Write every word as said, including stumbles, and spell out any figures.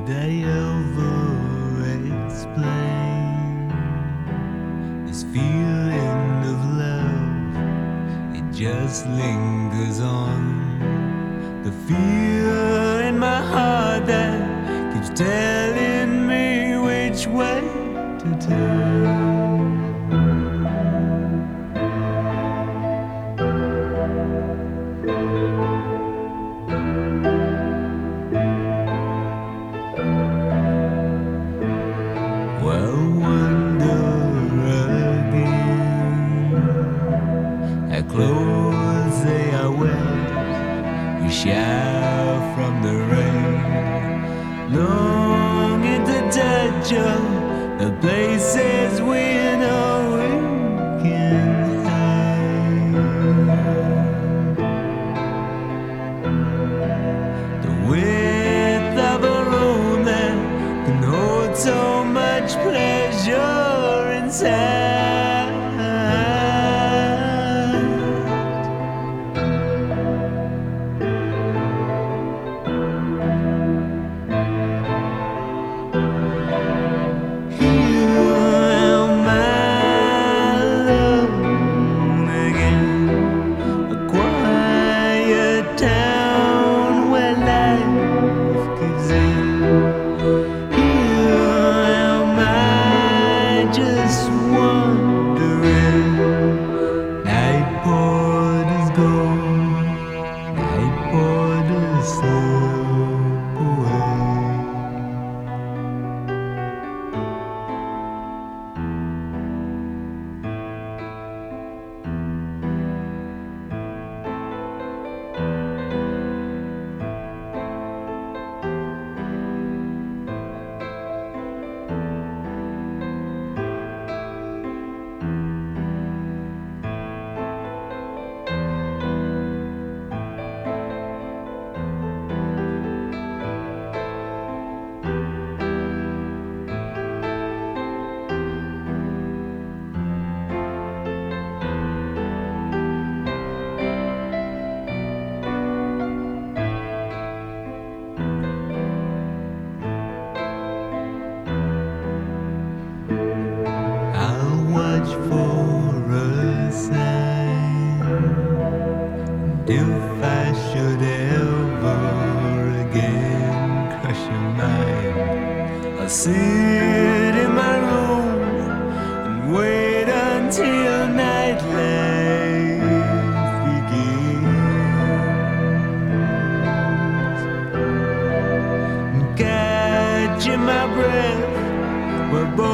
Could I ever explain this feeling of love? It just lingers on. The fear in my heart that keeps telling me which way to turn. Well, wonder again. How close they are wet, we shower from the rain, longing to touch you, the places we know we can hide. The width of a room that can hold so much pleasure inside. For a sign, and if I should ever again crush your mind, I'll sit in my room and wait until nightlife begins, and catching my breath, we're both